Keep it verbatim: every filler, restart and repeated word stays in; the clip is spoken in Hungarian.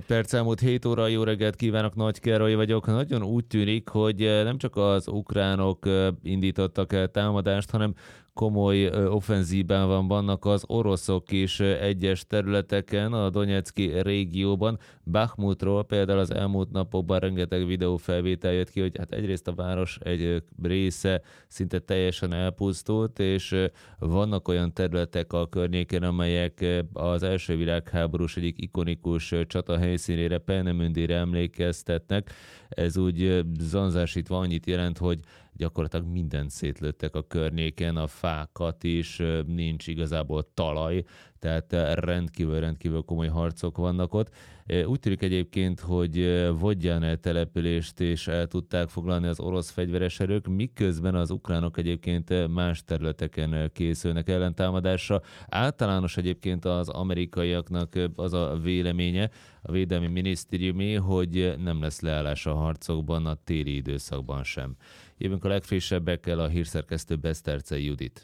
Perc elmúlt hét óra, jó reggelt kívánok, Nagy Károly vagyok. Nagyon úgy tűnik, hogy eh, nem csak az ukránok eh, indítottak el támadást, hanem komoly eh, offenzívben van, vannak az oroszok is eh, egyes területeken, a Donetszki régióban. Bakhmutról például az elmúlt napokban rengeteg videófelvétel jött ki, hogy hát egyrészt a város egy eh, része szinte teljesen elpusztult, és eh, vannak olyan területek a környéken, amelyek eh, az első világháborús egyik ikonikus eh, csata helyszínére, Peenemündére emlékeztetnek. Ez úgy eh, zanzásítva annyit jelent, hogy gyakorlatilag mindent szétlőttek a környéken, a fákat is, eh, nincs igazából talaj, tehát eh, rendkívül-rendkívül komoly harcok vannak ott. Eh, Úgy tűnik egyébként, hogy eh, Vodjane települést is el tudták foglalni az orosz fegyveres erők, miközben az ukránok egyébként eh, más területeken eh, készülnek ellentámadásra. Általános egyébként az amerikaiaknak eh, az a véleménye, a Védelmi Minisztériumé, hogy nem lesz leállás a harcokban a téli időszakban sem. Jövünk a legfrissebbekkel, a hírszerkesztő Besztercei Judit.